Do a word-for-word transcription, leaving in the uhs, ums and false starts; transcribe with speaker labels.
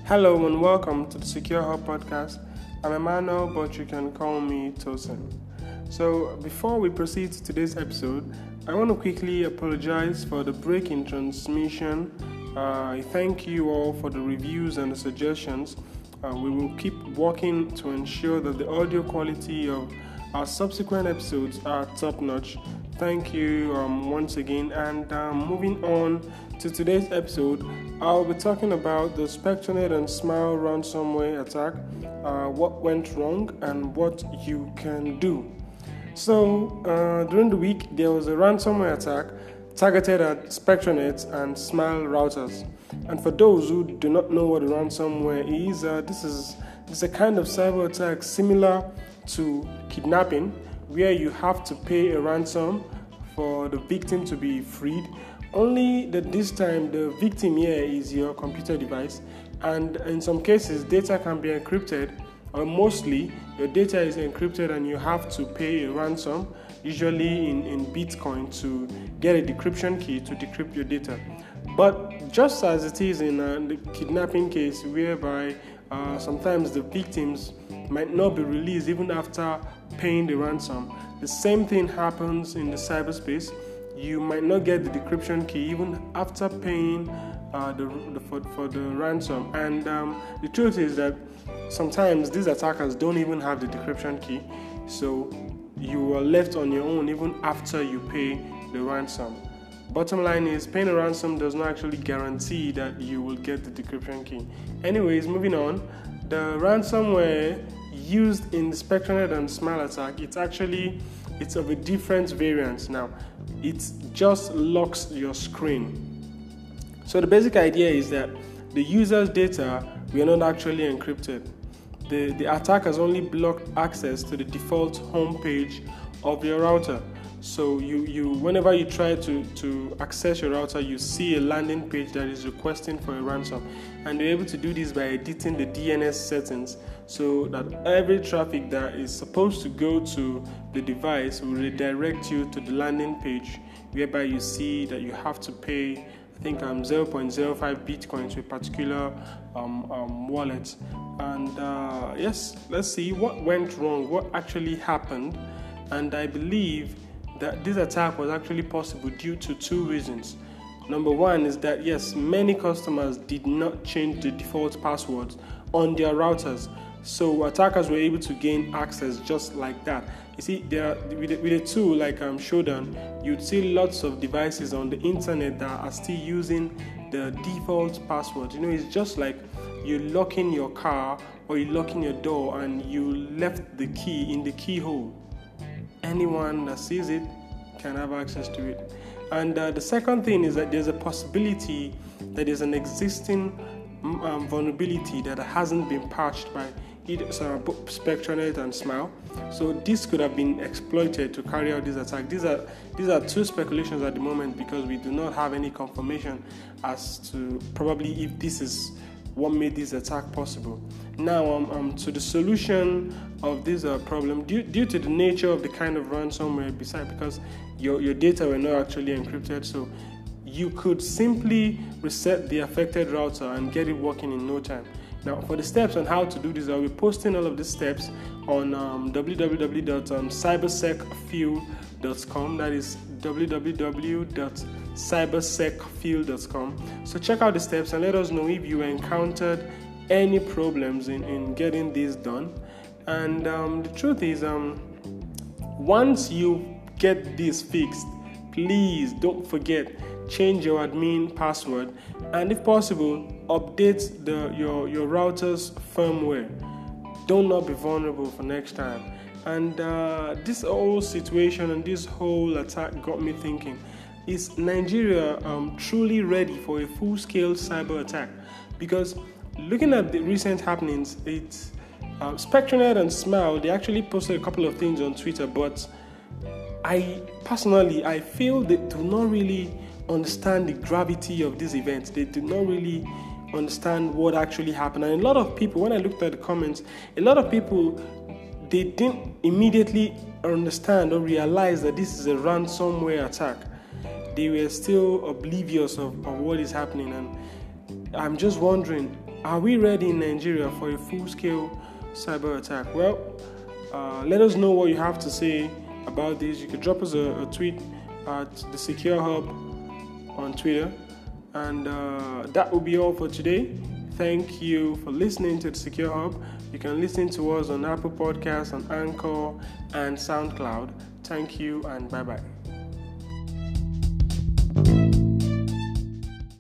Speaker 1: Hello and welcome to the Secure Hub podcast. I'm Emmanuel, but you can call me Tosin. So, before we proceed to today's episode, I want to quickly apologize for the break in transmission. Uh, I thank you all for the reviews and the suggestions. Uh, we will keep working to ensure that the audio quality of our subsequent episodes are top-notch. Thank you um, once again. And um, moving on to today's episode, I'll be talking about the Spectranet and Smile ransomware attack, uh, what went wrong, and what you can do. So, uh, during the week, there was a ransomware attack targeted at Spectranet and Smile routers. And for those who do not know what a ransomware is, uh, this is this is a kind of cyber attack similar to kidnapping, where you have to pay a ransom for the victim to be freed. Only that this time the victim here is your computer device, and in some cases data can be encrypted, or mostly your data is encrypted and you have to pay a ransom, usually in, in Bitcoin, to get a decryption key to decrypt your data. But just as it is in uh, the kidnapping case, whereby uh, sometimes the victims might not be released even after paying the ransom, the same thing happens in the cyberspace. You might not get the decryption key even after paying uh, the, the for, for the ransom. And um, the truth is that sometimes these attackers don't even have the decryption key, so you are left on your own even after you pay the ransom. Bottom line is, paying a ransom does not actually guarantee that you will get the decryption key. Anyways, moving on, the ransomware used in the Spectranet and Smile attack, it's actually it's of a different variant. Now, it just locks your screen. So the basic idea is that the user's data were not actually encrypted. The, the attack has only blocked access to the default home page of your router. So you, you whenever you try to, to access your router, you see a landing page that is requesting for a ransom. And you're able to do this by editing the D N S settings so that every traffic that is supposed to go to the device will redirect you to the landing page, whereby you see that you have to pay, I think, um, zero point zero five Bitcoin to a particular um, um, wallet. And uh, yes, let's see what went wrong, what actually happened. And I believe that this attack was actually possible due to two reasons. Number one is that, yes, many customers did not change the default passwords on their routers, so attackers were able to gain access just like that. You see, there are, with, a, with a tool like um, Shodan, you'd see lots of devices on the internet that are still using the default password. You know, it's just like you're locking your car or you're locking your door and you left the key in the keyhole. Anyone that sees it can have access to it. And uh, the second thing is that there's a possibility that there's an existing um, vulnerability that hasn't been patched by either so, Spectranet and Smile. So this could have been exploited to carry out this attack. These are these are two speculations at the moment because we do not have any confirmation as to probably if this is what made this attack possible. Now, um, um, to the solution of this uh, problem, due, due to the nature of the kind of ransomware, besides because your, your data were not actually encrypted, so you could simply reset the affected router and get it working in no time. Now, for the steps on how to do this, I'll be posting all of the steps on um, w w w dot cybersec fuel dot com. That is w w w dot cybersec fuel dot com. So check out the steps and let us know if you encountered any problems in, in getting this done. And um, the truth is, um, once you get this fixed, please don't forget, change your admin password, and if possible, update the your, your router's firmware. Do not be vulnerable for next time. And uh, this whole situation and this whole attack got me thinking, is Nigeria um, truly ready for a full-scale cyber attack? Because looking at the recent happenings, it's uh, Spectranet and Smile, they actually posted a couple of things on Twitter, but I personally, I feel they do not really understand the gravity of these events. They do not really understand what actually happened. And a lot of people, when I looked at the comments, a lot of people, they didn't immediately understand or realize that this is a ransomware attack. They were still oblivious of, of what is happening. And I'm just wondering, Are we ready in Nigeria for a full-scale cyber attack? Well, uh, let us know what you have to say about this. You could drop us a, a tweet at the Secure Hub on Twitter. And uh, that will be all for today. Thank you for listening to the Secure Hub. You can listen to us on Apple Podcasts, on Anchor, and SoundCloud. Thank you, and bye-bye.